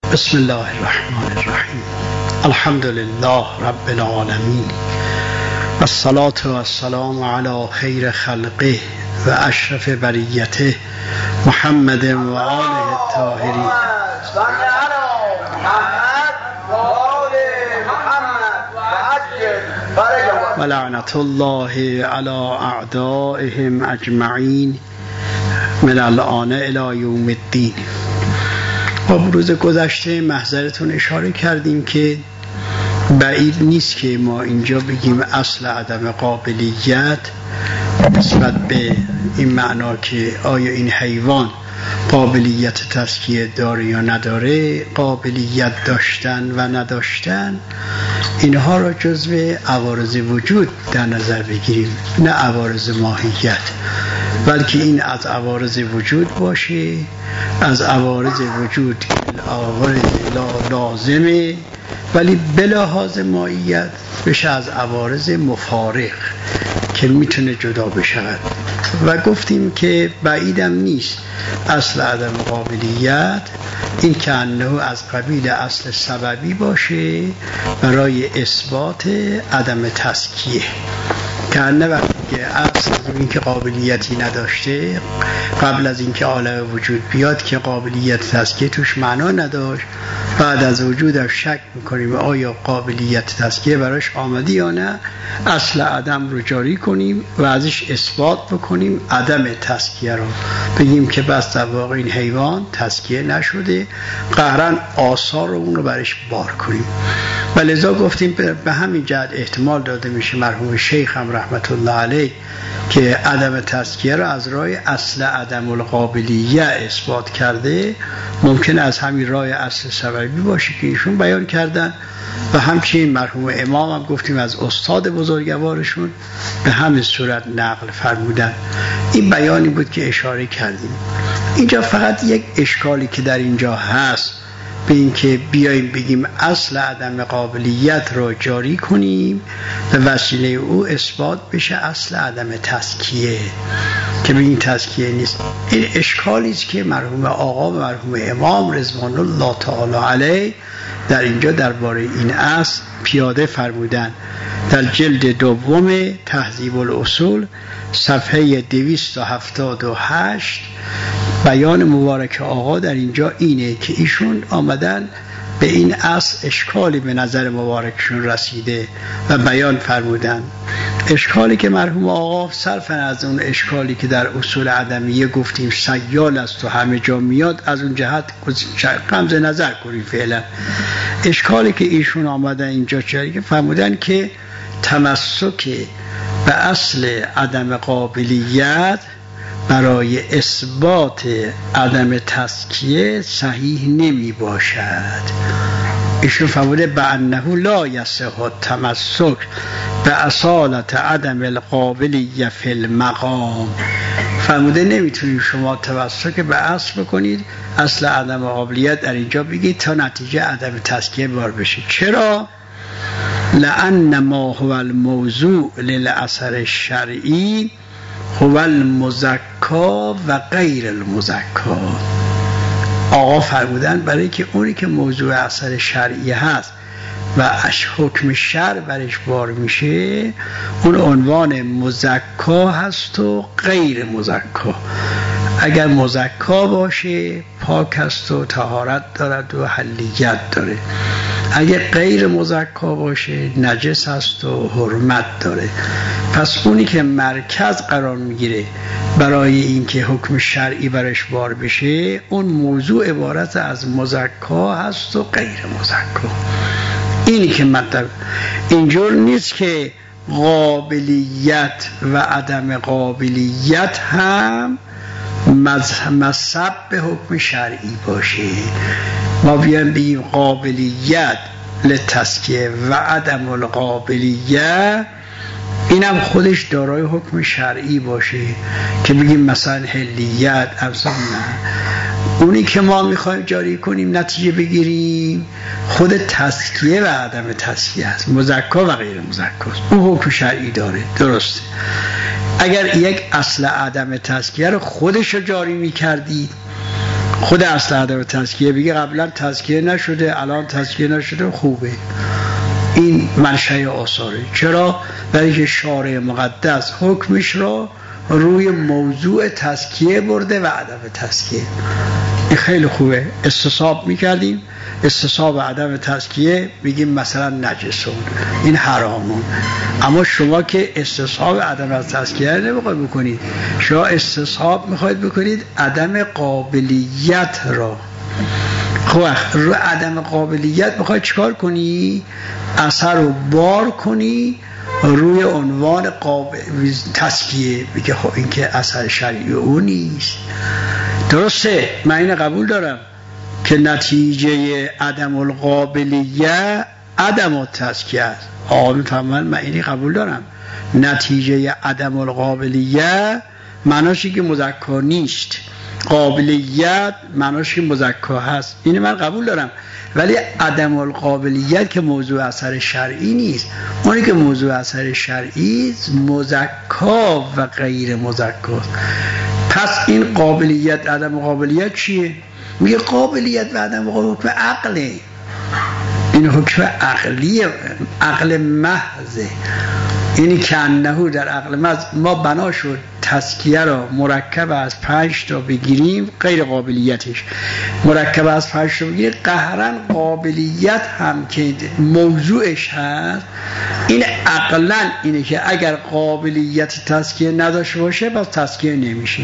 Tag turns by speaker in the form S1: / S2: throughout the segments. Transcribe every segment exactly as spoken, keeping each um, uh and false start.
S1: بسم الله الرحمن الرحیم. الحمد لله رب العالمین و الصلاة و السلام علی خیر خلقه و اشرف بریته محمد و آله الطاهرین. و لعنت الله علی اعدائهم اجمعین من الآن الی یوم الدین. با روز گذشته محضرتون اشاره کردیم که بعید نیست که ما اینجا بگیم اصل عدم قابلیت نسبت به این معنا که آیا این حیوان قابلیت تزکیه داره یا نداره، قابلیت داشتن و نداشتن اینها را جزو عوارض وجود در نظر بگیریم، نه عوارض ماهیت، بلکه این از عوارض وجود باشه، از عوارض وجود عوارض لازمه ولی بلحاظ ماهیت بشه از عوارض مفارق که میتونه جدا بشود. و گفتیم که بعیدم نیست اصل عدم قابلیت این که انه از قبیل اصل سببی باشه برای اثبات عدم تزکیه، که نه وقتی که اصل این که قابلیتی نداشته قبل از اینکه عالم وجود بیاد که قابلیت تزکیه توش معنا نداشت، بعد از وجودش شک میکنیم آیا قابلیت تزکیه براش آمدی یا نه، اصل عدم رو جاری کنیم و ازش اثبات بکنیم عدم تزکیه رو، بگیم که بس در واقع این حیوان تزکیه نشده، قهرن آثار رو اون رو برش بار کنیم. و لذا گفتیم به همین جهت احتمال داده میشه مرحوم شیخ هم رحمت الله علیه که عدم تزکیه رو از راه اصل عدم القابلیه اثبات کرده، ممکن از همین راه اصل سببی باشه که ایشون بیان کردن. و همچنین مرحوم امام هم گفتیم از استاد بزرگوارشون به همین صورت نقل فرمودن. این بیانی بود که اشاره کردیم. اینجا فقط یک اشکالی که در اینجا هست به این که بیاییم بگیم اصل عدم قابلیت رو جاری کنیم به وسیله او اثبات بشه اصل عدم تزکیه، که بگیم تزکیه نیست. این اشکالی است که مرحوم آقا و مرحوم امام رضوان الله تعالی علیه در اینجا درباره این اصل پیاده فرمودن. در جلد دوم تهذیب الاصول صفحه دویست و هفتاد و هشت بیان مبارک آقا در اینجا اینه که ایشون آمدن به این اصل اشکالی به نظر مبارکشون رسیده و بیان فرمودن. اشکالی که مرحوم آقا صرفاً از اون اشکالی که در اصول عدمیه گفتیم سیال است و همه جا میاد، از اون جهت غمز نظر کنیم فعلا. اشکالی که ایشون آمدن اینجا چیه که فرمودن که تمسک به اصل عدم قابلیت برای اثبات عدم تزکیه صحیح نمی باشد. ایشون فرموده به انه لا یصح التمسک به اصالت عدم القابلیه فی المقام. فرموده نمیتونید شما تمسک به اصل بکنید، اصل عدم قابلیت در اینجا بگید تا نتیجه عدم تزکیه بار بشه. چرا؟ لأن ما هو الموضوع للاثر الشرعی هو المزکا و غیر المزکا. آقا فرمودن برای که اونی که موضوع اثر شرعی هست و اش حکم شرع برش بار میشه اون عنوان مزکا هست و غیر مزکا. اگر مزکا باشه پاک هست و طهارت دارد و حلیت داره، اگر غیر مزکا باشه نجس هست و حرمت داره. پس اونی که مرکز قرار میگیره برای اینکه حکم شرعی برش بار بشه اون موضوع عبارت از مزکا هست و غیر مزکا. اینی که مطلب اینجور نیست که قابلیت و عدم قابلیت هم مذهب به حکم شرعی باشه. ما بیان بگیم قابلیت لتزکیه و عدم القابلیه اینم خودش دارای حکم شرعی باشه که بگیم مثلا حلیت افضل. نه، اونی که ما میخوایم جاری کنیم نتیجه بگیریم خود تزکیه و عدم تزکیه است، مزکا و غیر مزکا است. اون حکم شرعی داره، درسته. اگر یک اصل عدم تزکیه رو خودش رو جاری میکردید خود اصل عدم تزکیه بگه قبلا تزکیه نشده الان تزکیه نشده خوبه، این منشأ آثاره. چرا؟ برای که شارع مقدس حکمش را روی موضوع تزکیه برده و عدم تزکیه. این خیلی خوبه. استصحاب میکردیم، استصحاب عدم تزکیه بگیم مثلا نجسون، این حرامون. اما شما که استصحاب عدم تزکیه نمیخواید بکنید، شما استصحاب میخواید بکنید عدم قابلیت را. خب رو عدم قابلیت میخواید چیکار کنی؟ اثر رو بار کنی روی عنوان قابل تزکیه، بگه خب این که اثر شرعی او نیست. درسته، من این قبول دارم که نتیجه عدم القابلیت عدم التزکیه است. آقا میفهمن من اینی قبول دارم. نتیجه عدم القابلیت معناش که مذکر نیست، قابلیت معناش که مذکر هست، این من قبول دارم. ولی عدم القابلیت که موضوع اثر شرعی نیست. اونی که موضوع اثر شرعی مذکر و غیر مذکر. پس این قابلیت عدم قابلیت چیه؟ میگه قابلیت و عدم قابلیت حکم عقله. این حکم عقلی، عقل محضه. اینی که انهو در عقل محض ما بنا شد تزکیه را مرکب از پنج تا بگیریم، غیر قابلیتش مرکب از پنج تا بگیریم، قهرن قابلیت هم که موضوعش هست. این عقلن اینه که اگر قابلیت تزکیه نداشته باشه پس تزکیه نمیشه.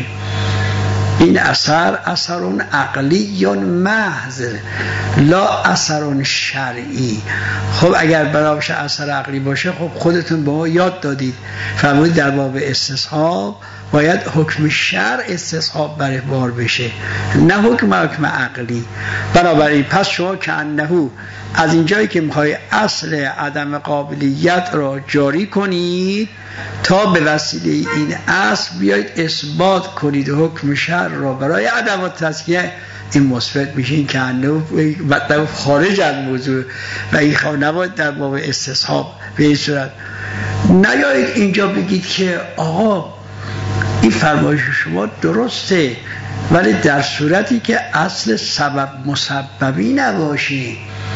S1: این اثر اثرون عقلی یا محض لا اثرون شرعی. خب اگر بنابراین اثر عقلی باشه، خب خودتون به ما یاد دادید فرمودید در باب استصحاب باید حکم شرع استصحاب برای بار بشه، نه حکم حکم عقلی. بنابراین پس شما که انهو از اینجایی که میخوای اصل عدم قابلیت را جاری کنید تا به وسیله این اصل بیایید اثبات کنید حکم شرع را برای عدم التزکیه، این مثبت میشه. این که انهو مطلب خارج از موضوع و این خواه نباید در باب استصحاب به این صورت. نیایید اینجا بگید که آقا این فرمایش شما درسته، ولی در صورتی که اصل سبب مسببی نباشه.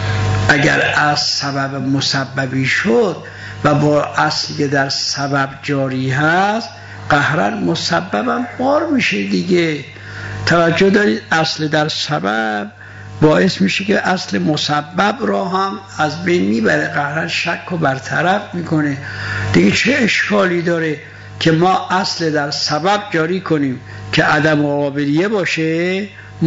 S1: اگر اصل سبب مسببی شد و با اصلی که در سبب جاری هست، قهرن مسببم بار میشه دیگه. توجه دارید، اصل در سبب باعث میشه که اصل مسبب را هم از بین میبره، قهرن شک و برطرف میکنه دیگه. چه اشکالی داره که ما اصل در سبب جاری کنیم که عدم قابلیه باشه،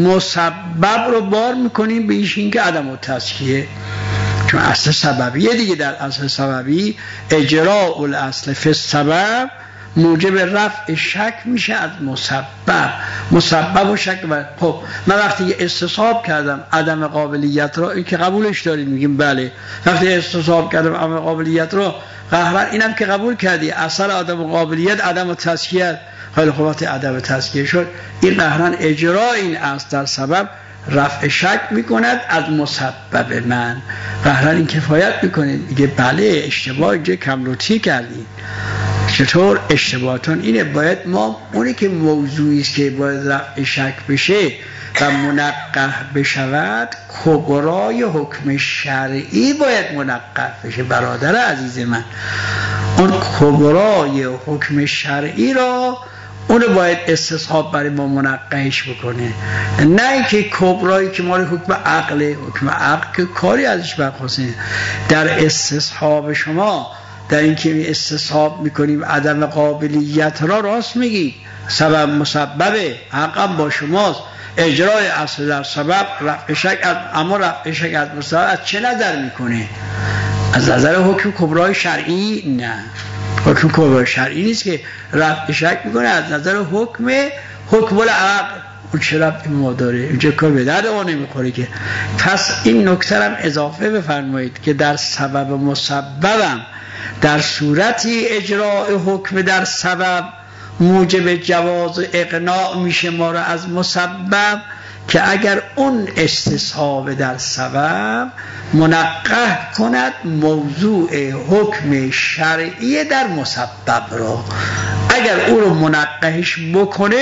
S1: مسبب رو بار میکنیم به ایش این که عدم التزکیه، چون اصل سببیه دیگه. در اصل سببی اجراء الاصل فی السبب موجب رفع شک میشه از مسبب. مسبب و شک بر. خب من وقتی استصحاب کردم عدم قابلیت رو، این که قبولش دارید میگیم بله. وقتی استصحاب کردم عدم قابلیت رو، قهرن اینم که قبول کردی اثر عدم قابلیت عدم التزکیه، خیلی خوب وقتی عدم تزکیه شد، این قهرن اجرا این اصل در سبب رفع شک میکند از مسبب من. قهرن این کفایت میکنه، میگه بله اشتباه اینجا کمروتی کردید. چطور اشتباهتون اینه؟ باید ما اونی که موضوعی است که باید رفع شک بشه و منقح بشود، کبرای حکم شرعی باید منقح بشه. برادر عزیز من، اون کبرای حکم شرعی را اونو باید استصحاب برای ما منقحش بکنه، نه اینکه کبرایی که مال حکم عقله. حکم عقل که کاری ازش برخواسته. در استصحاب شما در اینکه استصحاب میکنیم عدم قابلیت را، راست میگی، سبب مسببه، حقم با شماست. اجرای اصل در سبب رفع شک از، اما رفع شک از مسبب از چه نظر میکنه؟ از نظر حکم کبرای شرعی؟ نه، حکم کبرای شرعی نیست که رفع شک میکنه، از نظر حکم حکم العقل. اون چه رفعی ما داره؟ اینجا کار به درد ما نمیخوره که. پس این نکته هم اضافه بفرمایید که در سبب مسببم در صورتی اجراء حکم در سبب موجب جواز اقناع میشه ما را از مسبب، که اگر اون استصحاب در سبب منقح کند موضوع حکم شرعی در مسبب را، اگر او رو منقحش بکنه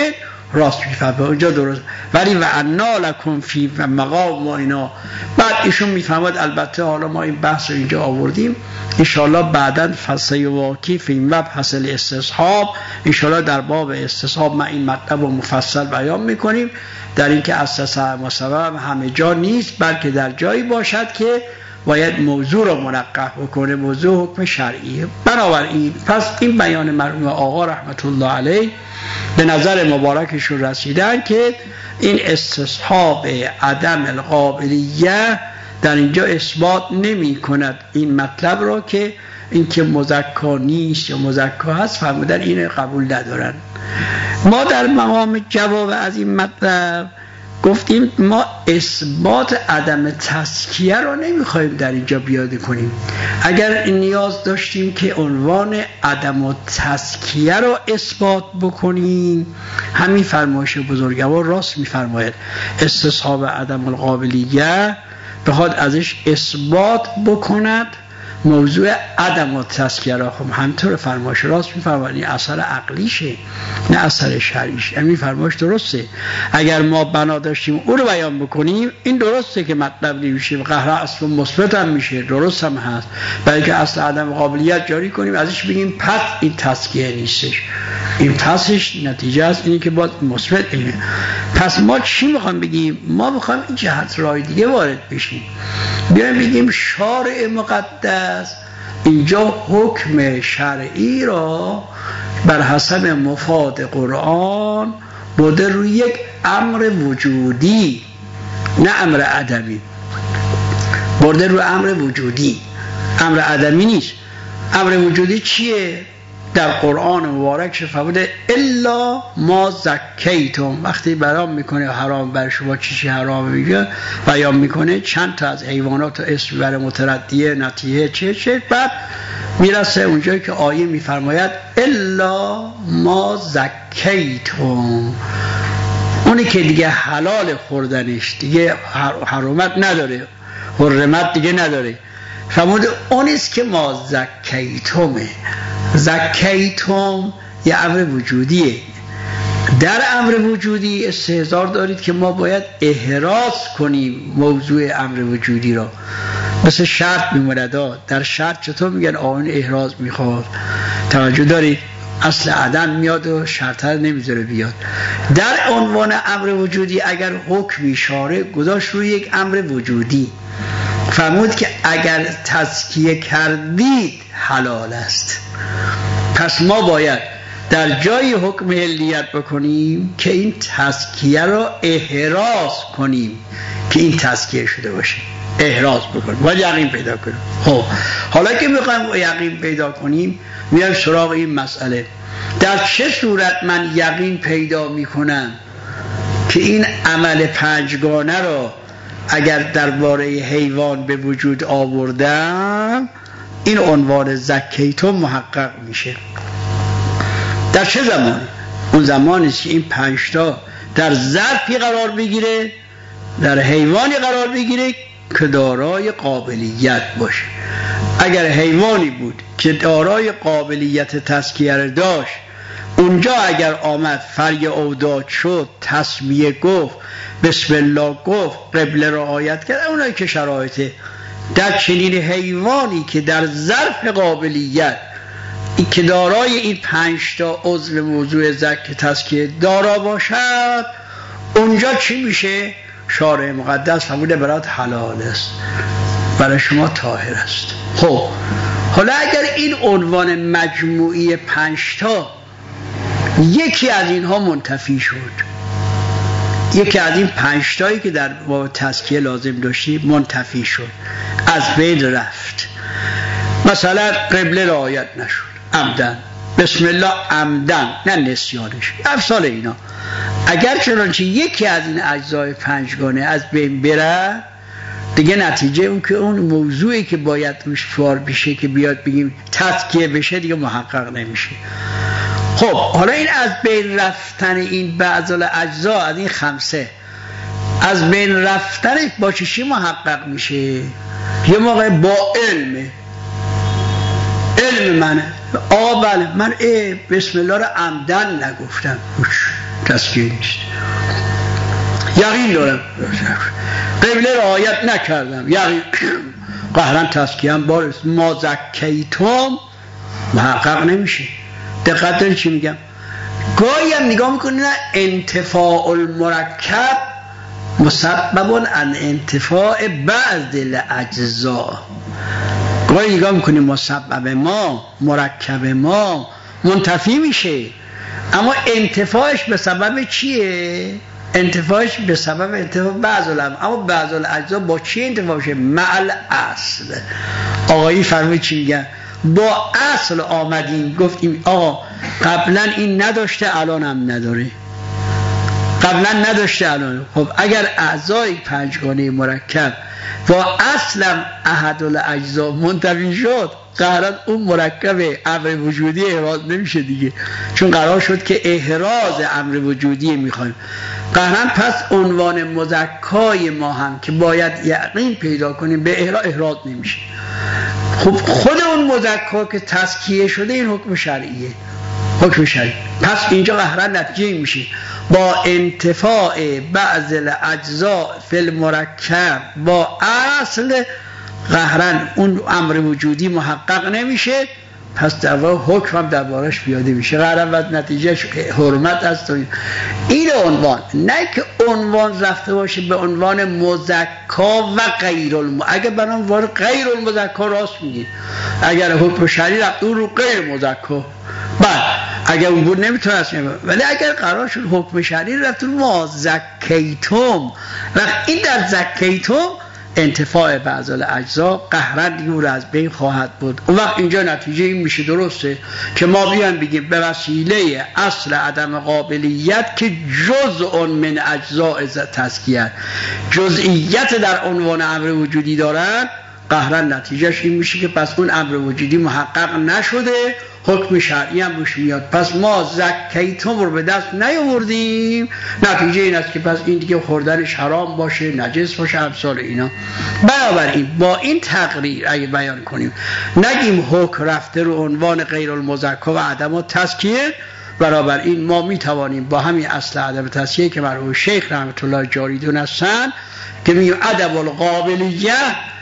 S1: راست میفهمه اونجا درست، ولی و انا لکم فی مقام و اینا. بعد ایشون میفهمد البته حالا ما این بحث رو اینجا آوردیم، انشاءالله بعداً فصل واقعی فی مبحث الاستصحاب، انشاءالله در باب استصحاب ما این مطلب رو مفصل بیان میکنیم، در اینکه اساس مسبب همه جا نیست، بلکه در جایی باشد که باید موضوع رو منقح بکنه، موضوع حکم شرعیه. بنابراین پس این بیان مرحوم آقا رحمت الله علیه به نظر مبارکشون رسیدن که این استصحاب عدم القابلیه در اینجا اثبات نمی کند این مطلب رو که این که مزکا نیست یا مزکا هست، فرمودن این قبول ندارن. ما در مقام جواب از این مطلب گفتیم ما اثبات عدم تزکیه رو نمیخوایم در اینجا بیاده کنیم. اگر نیاز داشتیم که عنوان عدم تزکیه رو اثبات بکنیم، همین فرمایش بزرگوار راست میفرماید، استصحاب عدم القابلیه بخواد ازش اثبات بکند موضوع عدم و تزکیه را، خب همینطور فرمایش راست میفرماید، این اثر عقلیشه نه اثر شرعیش. همین فرمایش درسته. اگر ما بنا داشتیم او رو بیان بکنیم این درسته که مطلب نمیشه، قهر اصل مثبت هم میشه، درست هم هست، بلکه اصل عدم قابلیت جاری کنیم ازش بگیم پس این تزکیه نیستش، این پسش نتیجه است اینی که باز مثبت اینه. پس ما چی میخوام بگیم؟ ما میخوام این جهت رای دیگه وارد بشیم، بیایم بگیم شارع مقدس اینجا حکم شرعی را بر حسب مفاد قرآن بوده روی یک امر وجودی، نه امر عدمی، برده روی امر وجودی، امر عدمی نیست. امر وجودی چیه؟ در قرآن مبارک فرموده الا ما زکیتم، وقتی بیان میکنه حرام بر شما چیزی حرام میگه، بیان میکنه چند تا از حیوانات و اسم بر متردیه نتیه چه چه، بعد میرسه اونجایی که آیه میفرماید الا ما زکیتم، اونی که دیگه حلال خوردنش دیگه حرمت نداره، حرمت دیگه نداره، فرموده اونیست که ما زکیتمه. زکیتم یه امر وجودیه. در امر وجودی استحضار دارید که ما باید احراز کنیم موضوع امر وجودی را، مثل شرط میموند. در شرط چطور میگن آن احراز میخواد؟ توجه دارید اصل عدم میاد و شرط نمیذاره بیاد. در عنوان امر وجودی اگر حکم اشاره گذاشت روی یک امر وجودی، فرمود که اگر تزکیه کردید حلال است، پس ما باید در جای حکم علیت بکنیم که این تزکیه را احراز کنیم که این تزکیه شده باشه، احراز بکنیم، باید یقین پیدا کنیم. خب حالا که میخوایم یقین پیدا کنیم میایم سراغ این مسئله، در چه صورت من یقین پیدا میکنم که این عمل پنجگانه را اگر درباره حیوان به وجود آوردم این عنوان زکیتم محقق میشه؟ در چه زمانی؟ اون زمانی است که این پنجتا در ظرفی قرار بگیره، در حیوانی قرار بگیره که دارای قابلیت باشه. اگر حیوانی بود که دارای قابلیت تزکیه داشت، اونجا اگر آمد فری اوداد شد، تسمیه گفت، بسم الله گفت، قبله رعایت کرد، اونایی که شرایطه، در چنین حیوانی که در ظرف قابلیت که دارای این پنج تا عضو موضوع زکیه تزکیه دارا باشد، اونجا چی میشه؟ شارع مقدس فرموده برات حلال است، برای شما طاهر است. خب حالا اگر این عنوان مجموعی پنج تا یکی از اینها منتفی شد، یکی از این پنج تایی که در باب تزکیه لازم داشتی منتفی شد، از بین رفت، مثلا قبله رعایت نشد عمدن، بسم الله عمدن نه نسیانش، افصال اینا، اگر چنانچه یکی از این اجزای پنجگانه از بین بره، دیگه نتیجه اون که اون موضوعی که باید روش فار بشه که بیاد بگیم تزکیه بشه دیگه محقق نمیشه. خب حالا این از بین رفتن این بعض الاجزا از این خمسه از بین رفتن با چی محقق میشه؟ یه موقع با علمه، علم منه، آقا بله من ای بسم الله رو عمدن نگفتم، تزکیه نیست. یقین دارم قبله رعایت نکردم، یقین قهرن تزکیه هم بار ما زکیتم محقق نمیشه. دقت داری چی میگم؟ گاهی هم نگاه میکنی نه انتفاع المرکب مسبب عن انتفاع بعض الاجزاء. گاهی نگاه میکنی مسبب ما مرکب ما منتفی میشه، اما انتفاعش به سبب چیه؟ انتفاعش به سبب انتفاع بعض الام، اما بعض الاجزا با چی انتفاع میشه؟ مع الاصل. آقایی فرمایید چی میگن؟ با اصل آمدیم گفتیم آقا قبلا این نداشته الان هم نداره، قبلا نداشته الان. خب اگر اعضای پنجگانه مرکب با اصلا احد الاجزا منتفی شد، قرار اون مرکب امر وجودی احراز نمیشه دیگه، چون قرار شد که احراز امر وجودی میخوایم. قهرن پس عنوان مزکای ما هم که باید یقین پیدا کنیم به احراز احراز نمیشه. خب خود اون مزکا که تزکیه شده این حکم شرعیه، حکم شرعی. پس اینجا قهرن نتیجه میشه با انتفاع بعض الاجزاء فی المرکب با اصل قهرن اون امر وجودی محقق نمیشه، پس در واقع حکم هم دربارش بیاده میشه. قهرن و نتیجهش حرمت است. این عنوان نه که عنوان رفته باشه به عنوان مزکا و غیر الم اگر به عنوان غیر المزکا راست میگید، اگر حکم شرعی رفته اون رو غیر مزکا بعد اگر اون بود نمیتونه اسم، ولی اگر قرار شد حکم شرعی رفته ما زکیتم و این در زکیتم انتفاع بعض الاجزا قهرن دیگه رو از بین خواهد بود. اون وقت اینجا نتیجه این میشه درسته که ما بیان بگیم به وسیله اصل عدم قابلیت که جزء من اجزاء تزکیه جزئیت در عنوان امر وجودی دارن، قهرن نتیجهش این میشه که پس اون امر وجودی محقق نشده، حکم شرعی هم روش میاد. پس ما زکیتم رو به دست نیاوردیم، نتیجه این است که پس این دیگه خوردنش حرام باشه، نجس باشه، امثال اینا. بنابراین با این تقریر اگه بیان کنیم نگیم حکم رفته رو عنوان غیر المزکا و عدم تزکیه، بنابراین ما میتوانیم با همین اصل عدم تزکیه که مرحوم شیخ رحمت الله جاری دونستن که میگیم عدم القابلیه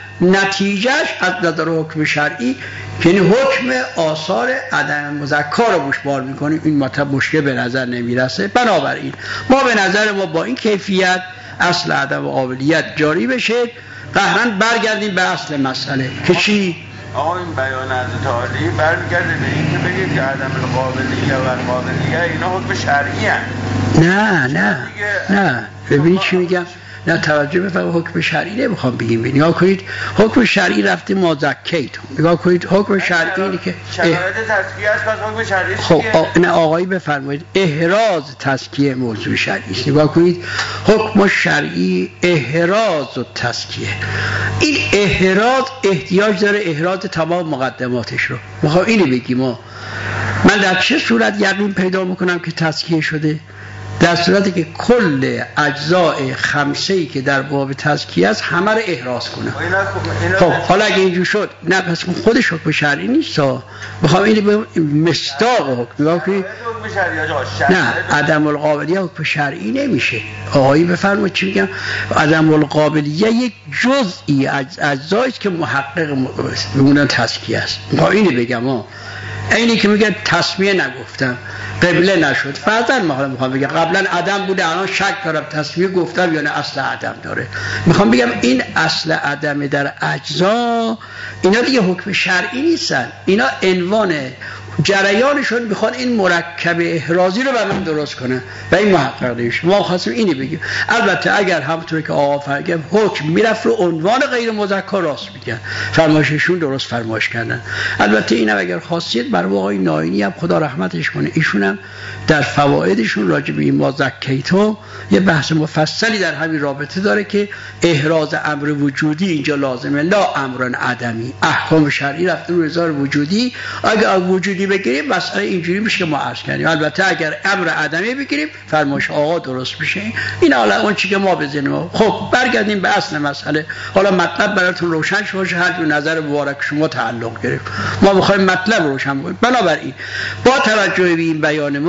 S1: نتیجهش از نظر حکم شرعی یعنی حکم آثار عدم مزکا رو روش بار میکنیم، این مطلب مشکل به نظر نمیرسه. بنابراین ما به نظر ما با این کیفیت اصل عدم قابلیت جاری بشه، قهرن برگردیم به اصل مسئله که چی؟
S2: آقا این بیان از تعالی برمیگرده به این که بگید که عدم القابلیه و قابلیه اینا حکم شرعی هست.
S1: نه نه نه ببینید چی میگم، نه توجه بفرمایید، حکم شرعی نمیخوام بگیم. نگاه کنید حکم شرعی رفته ما زکیتم، نگاه کنید حکم شرعی اینه که
S2: شرایط تزکیه است، پس حکم شرعی
S1: خب آ... نه آقایی بفرمایید احراز تزکیه موضوع شرعی است. نگاه کنید حکم شرعی احراز و تزکیه، این احراز احتیاج داره احراز تمام مقدماتش رو. میخوام اینو بگیم ما من در چه صورت یقین پیدا میکنم که تزکیه شده؟ در صورتی که کل اجزای خمسه‌ای که در باب تزکیه است همه رو احراز کنه. خب حالا اگه اینجور شد نه پس خودش حکم شرعی نیست ها، میخوام اینو به مصداق حکم نگاه کنید. نه عدم القابلیه حکم شرعی نمیشه. آقایی بفرمایید چی میگم؟ عدم القابلیه یک جزئی از اجزایی است که محقق اون تزکیه است. میخوام اینو بگم ها، اینی که میگه تسمیه نگفتم قبله نشد، فرضاً ما میخوام بگم قبلا عدم بوده الان شک دارم تسمیه گفتم یا نه اصل عدم داره. میخوام بگم این اصل عدم در اجزا اینا دیگه حکم شرعی نیستن، اینا عنوان جریانشون میخوان این مرکب احرازی رو برام درست کنن و این محقق نیست. ما خواستیم اینی بگیم. البته اگر همونطور که آقا فرگم حکم میرفت رو عنوان غیر مذکر راست میگن، فرمایششون درست فرمایش کردن. البته این اگر خاصیت بر آقای ناینی هم خدا رحمتش کنه، ایشون هم در فوائدشون راجع به این ما زکیتو یه بحث مفصلی در همین رابطه داره که احراز امر وجودی اینجا لازمه، لا امر عدمی. احکام شرعی رفته رو هزار وجودی، اگر وجودی بگیریم مسئله اینجوری میشه که ما عرض کردیم. البته اگر امر عدمی بگیریم فرمایش آقا درست میشه. این حالا اون چیزی که ما بزنیم. خب برگردیم به اصل مسئله. حالا مطلب براتون روشن شد، هر جو نظر مبارک شما تعلق گرفت. ما میخوایم مطلب روشن کنیم. بنابراین با توجه به این بیان ما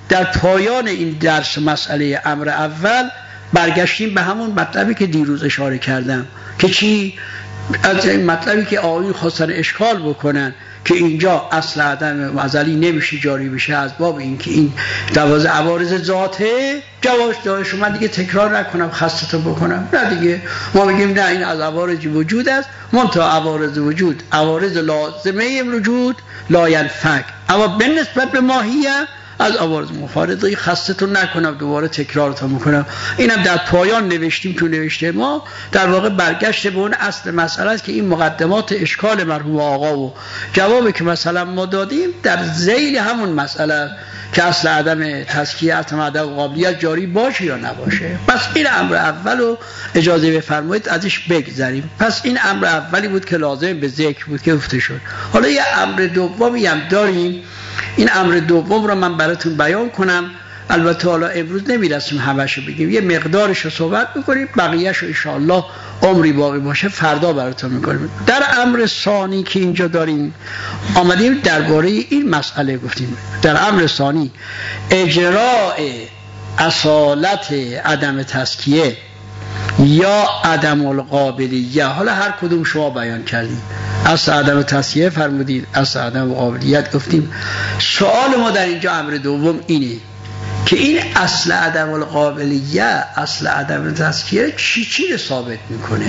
S1: در پایان این درس مسئله امر اول برگشتیم به همون مطلبی که دیروز اشاره کردم که چی؟ از این مطلبی که آقایون خواستن اشکال بکنن که اینجا اصل عدم ازلی نمیشه جاری بشه از باب این که این دوازه عوارض ذاته. جواز داشت من دیگه تکرار نکنم خستتو بکنم، نه دیگه ما بگیم نه این از عوارض وجود است، منتها عوارض وجود عوارض لازمه وجود لا ينفك، اما به نسبت به ماهیه از عوارض مفارقه. خستتون نکنم دوباره تکرارتون میکنم. اینم در پایان نوشتیم تو نوشته ما در واقع برگشت به اون اصل مسئله است که این مقدمات اشکال مرحوم آقا و جوابی که مثلا ما دادیم در ذیل همون مسئله که اصل عدم تزکیه اصل عدم قابلیت جاری باشه یا نباشه. پس این امر اول رو اجازه بفرمایید ازش بگذریم. پس این امر اولی بود که لازم به ذکر بود که گفته شد. حالا یه امر دومی هم داریم. این امر دوم رو من براتون بیان کنم. البته حالا امروز نمیرسیم همه‌شو بگیم، یه مقدارش رو صحبت میکنیم، بقیه‌شو ان شاء الله عمری باقی باشه فردا براتون میکنیم. در امر ثانی که اینجا داریم آمدیم درباره این مسئله گفتیم. در امر ثانی اجراء اصالت عدم تزکیه یا عدم القابلیه، حالا هر کدوم شما بیان کردید. اصل عدم تزکیه فرمودید، اصل عدم قابلیت گفتیم. سوال ما در اینجا امر دوم اینه که این اصل عدم القابلیه، اصل عدم تزکیه چی چی رو ثابت میکنه؟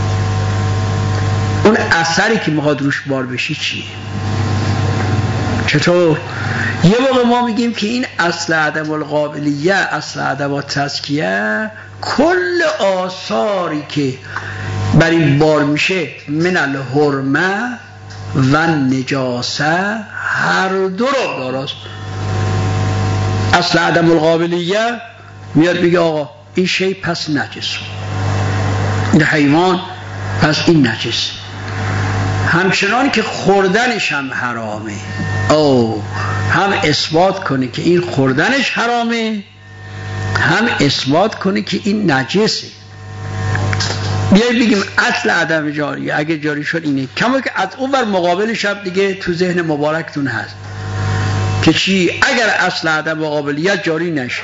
S1: اون اثری که میخواد روش بار بشی چیه؟ چطور؟ یه موقع ما میگیم که این اصل عدم القابلیه، اصل عدم تزکیه کل آثاری که بر این بار میشه من الحرمه و نجاسه هر دو رو داراست. اصل عدم القابلیه میاد بگه آقا این شی پس نجس، این حیوان پس این نجس، همچنان که خوردنش هم حرامه. او هم اثبات کنه که این خوردنش حرامه، هم اثبات کنه که این نجسه. بیایی بگیم اصل عدم جاری اگه جاری شد اینه، کما که از اون بر مقابلش هم دیگه تو ذهن مبارکتون هست که چی؟ اگر اصل عدم قابلیت جاری نشه،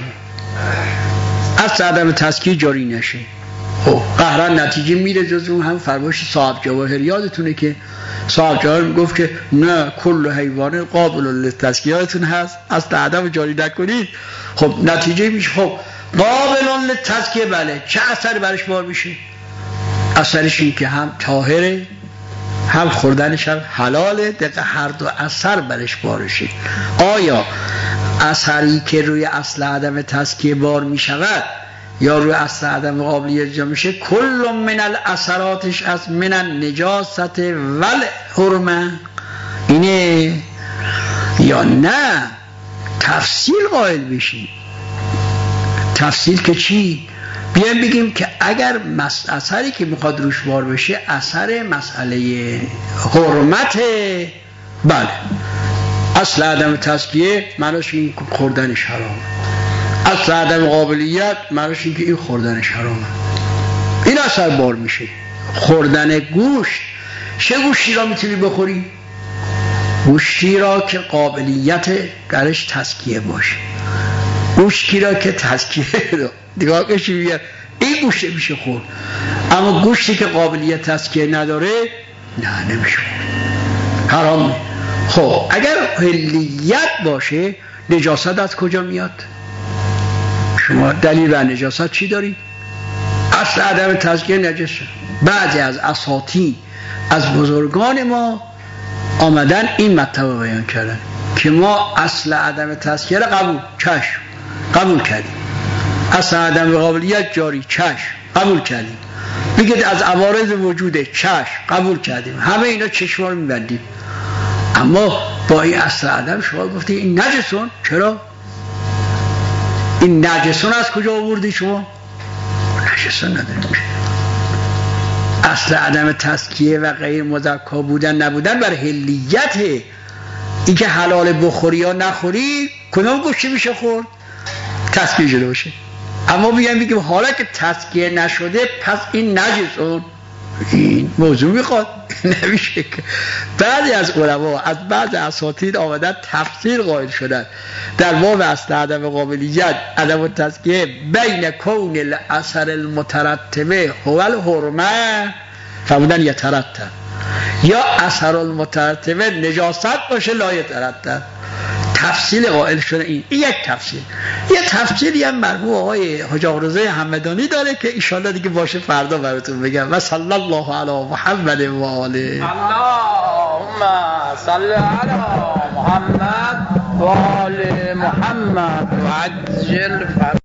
S1: اصل عدم تزکیه جاری نشه، خب قهرن نتیجه میره جز اون هم فرمایش صاحب جواهر. یادتونه که صاحب جواهر میگفت که نه کل حیوان قابل للتزکیه‌تون هست، اصل عدم جاری نکنید، خب نتیجه میشه خب قابل للتزکیه، بله چه اثری برش بار میشه؟ اثرش این که هم طاهره، هم خوردنش هم حلاله. دقیقه هر دو اثر برش بارشه. آیا اثری که روی اصل عدم تزکیه بار می شود یا روی اصل عدم قابلیت جا میشه کل من الاثراتش از من النجاست والحرمه اینه یا نه تفصیل قائل بشیم؟ تفصیل که چی؟ بیایم بگیم که اگر اثری که میخواد روش بار بشه اثر مسئله حرمت، بله اصل عدم تزکیه معناش این که خوردنش حرام، اصل عدم قابلیت معناش این که این خوردنش حرام، این اثر بار میشه. خوردن گوشت، چه گوشتی را میتونی بخوری؟ گوشتی را که قابلیت درش تزکیه باشه، گوشتی را که تزکیه را دیگاه کشی بیار این گوشت میشه خورد، اما گوشتی که قابلیت تزکیه نداره نه نمیشه حرام. خب اگر حلیت باشه نجاست از کجا میاد؟ شما دلیل بر نجاست چی داری؟ اصل عدم تزکیه نجسه. بعضی از اساطین از بزرگان ما آمدن این مطلب بیان کردن که ما اصل عدم تزکیه را قبول چشم قبول کردیم، اصل عدم قابلیت جاری چشم قبول کردیم، بگید از عوارض وجوده چشم قبول کردیم، همه اینا چشما رو میبندیم. اما با این اصل عدم شما گفته این نجسون، چرا؟ این نجسون از کجا آوردی شما؟ نجسون نداریم. اصل عدم تزکیه و غیر مزکا بودن نبودن بر حلیت، این که حلال بخوری یا نخوری کدام گوشتی میشه خورد؟ تزکیه شده باشه. اما بیان بگیم حالا که تزکیه نشده پس این نجسون، این موضوع میخواد نمیشه که. بعضی از علما از بعض اساتید آمدن تفسیر قائل شدن در باب اصل عدم قابلیت عدم التزکیه بین کون الاثر المترتبه هو الحرمه فرمودن یترتب، یا اثر المترتبه نجاست باشه لا یترتب. تفصیل قائل شده این این یک تفصیل. یه تفصیلی هم مرحوم آقای حاج آقارزه همدانی داره که ایشالله دیگه باشه فردا براتون بگم. و صلی الله علی محمد و آله.
S3: اللهم صل علی محمد و آل محمد و عجل